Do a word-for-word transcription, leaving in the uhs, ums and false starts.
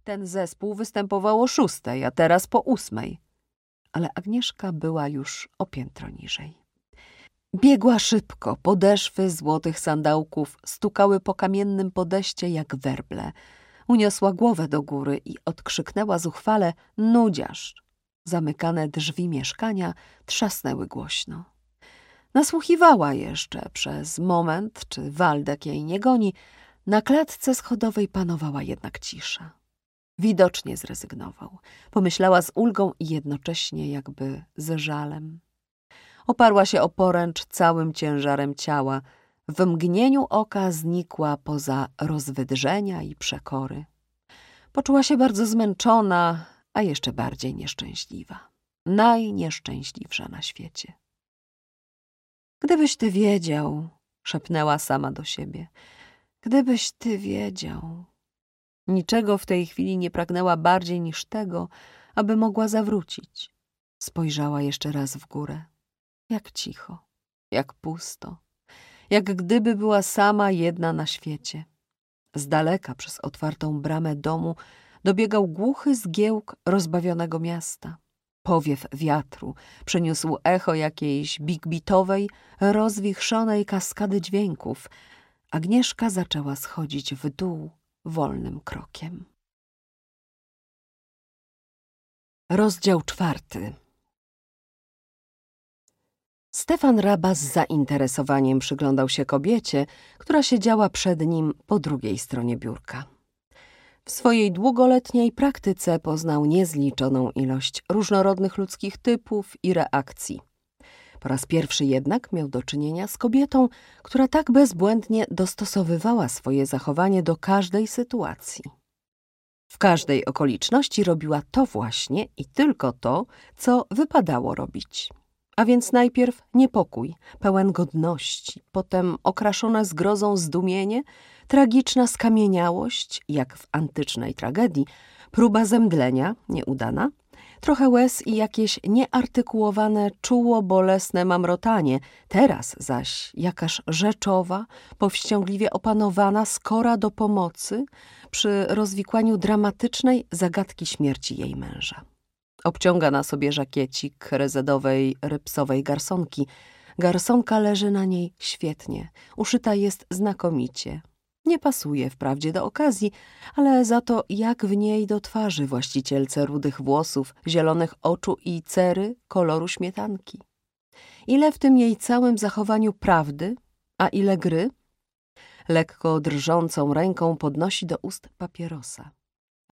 Ten zespół występował o szóstej, a teraz po ósmej. Ale Agnieszka była już o piętro niżej. Biegła szybko, podeszwy złotych sandałków stukały po kamiennym podejście jak werble. Uniosła głowę do góry i odkrzyknęła zuchwale: nudziarz! Zamykane drzwi mieszkania trzasnęły głośno. Nasłuchiwała jeszcze przez moment, czy Waldek jej nie goni. Na klatce schodowej panowała jednak cisza. Widocznie zrezygnował. Pomyślała z ulgą i jednocześnie jakby z żalem. Oparła się o poręcz całym ciężarem ciała. W mgnieniu oka znikła poza rozwydrzenia i przekory. Poczuła się bardzo zmęczona, a jeszcze bardziej nieszczęśliwa. Najnieszczęśliwsza na świecie. Gdybyś ty wiedział, szepnęła sama do siebie. Gdybyś ty wiedział. Niczego w tej chwili nie pragnęła bardziej niż tego, aby mogła zawrócić. Spojrzała jeszcze raz w górę. Jak cicho, jak pusto, jak gdyby była sama jedna na świecie. Z daleka przez otwartą bramę domu dobiegał głuchy zgiełk rozbawionego miasta. Powiew wiatru przyniósł echo jakiejś bigbitowej, rozwichrzonej kaskady dźwięków. Agnieszka zaczęła schodzić w dół wolnym krokiem. Rozdział czwarty. Stefan Raba z zainteresowaniem przyglądał się kobiecie, która siedziała przed nim po drugiej stronie biurka. W swojej długoletniej praktyce poznał niezliczoną ilość różnorodnych ludzkich typów i reakcji. Po raz pierwszy jednak miał do czynienia z kobietą, która tak bezbłędnie dostosowywała swoje zachowanie do każdej sytuacji. W każdej okoliczności robiła to właśnie i tylko to, co wypadało robić. A więc najpierw niepokój, pełen godności, potem okraszone zgrozą zdumienie, tragiczna skamieniałość, jak w antycznej tragedii, próba zemdlenia, nieudana, trochę łez i jakieś nieartykułowane, czuło bolesne mamrotanie, teraz zaś jakaż rzeczowa, powściągliwie opanowana, skora do pomocy przy rozwikłaniu dramatycznej zagadki śmierci jej męża. Obciąga na sobie żakiecik rezedowej, rypsowej garsonki. Garsonka leży na niej świetnie, uszyta jest znakomicie. Nie pasuje wprawdzie do okazji, ale za to jak w niej do twarzy właścicielce rudych włosów, zielonych oczu i cery koloru śmietanki. Ile w tym jej całym zachowaniu prawdy, a ile gry? Lekko drżącą ręką podnosi do ust papierosa.